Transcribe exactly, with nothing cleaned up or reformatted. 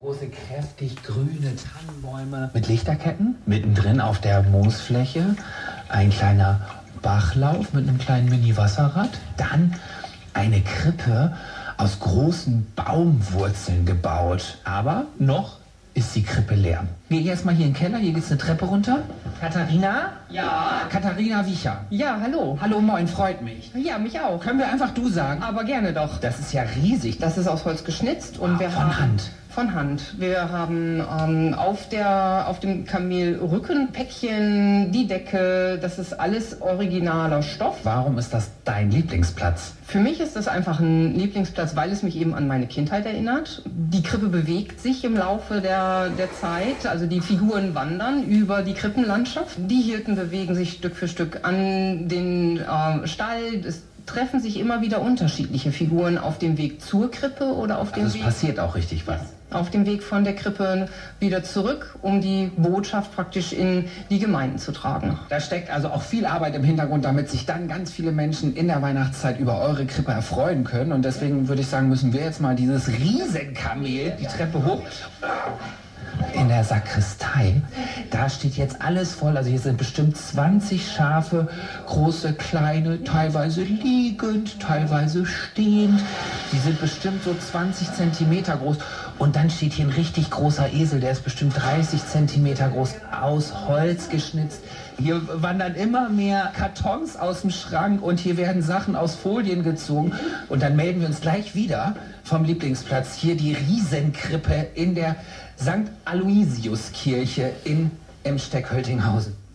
Große, kräftig grüne Tannenbäume mit Lichterketten. Mittendrin auf der Moosfläche ein kleiner Bachlauf mit einem kleinen Mini-Wasserrad. Dann eine Krippe aus großen Baumwurzeln gebaut. Aber noch ist die Krippe leer. Geh erstmal hier in den Keller, hier geht's eine Treppe runter. Katharina? Ja. Katharina Wiecher. Ja, hallo. Hallo, moin, freut mich. Ja, mich auch. Können wir einfach du sagen? Aber gerne doch. Das ist ja riesig. Das ist aus Holz geschnitzt und Ah, wir von haben Hand. Von Hand. Wir haben ähm, auf der auf dem Kamelrücken Päckchen, die Decke, das ist alles originaler Stoff. Warum ist das dein Lieblingsplatz? Für mich ist das einfach ein Lieblingsplatz, weil es mich eben an meine Kindheit erinnert. Die Krippe bewegt sich im Laufe der, der Zeit, also die Figuren wandern über die Krippenlandschaft. Die Hirten bewegen sich Stück für Stück an den äh, Stall. Es treffen sich immer wieder unterschiedliche Figuren auf dem Weg zur Krippe oder auf dem Also es Weg... passiert auch richtig was. auf dem Weg von der Krippe wieder zurück, um die Botschaft praktisch in die Gemeinden zu tragen. Da steckt also auch viel Arbeit im Hintergrund, damit sich dann ganz viele Menschen in der Weihnachtszeit über eure Krippe erfreuen können. Und deswegen würde ich sagen, müssen wir jetzt mal dieses Riesenkamel die Treppe hoch. In der Sakristei, da steht jetzt alles voll, also hier sind bestimmt zwanzig Schafe, große, kleine, teilweise liegend, teilweise stehend. Die sind bestimmt so zwanzig Zentimeter groß. Und dann steht hier ein richtig großer Esel, der ist bestimmt dreißig Zentimeter groß, aus Holz geschnitzt. Hier wandern immer mehr Kartons aus dem Schrank und hier werden Sachen aus Folien gezogen. Und dann melden wir uns gleich wieder vom Lieblingsplatz. Hier die Riesenkrippe in der Sankt Aloysius Kirche in Emsteck-Höltinghausen.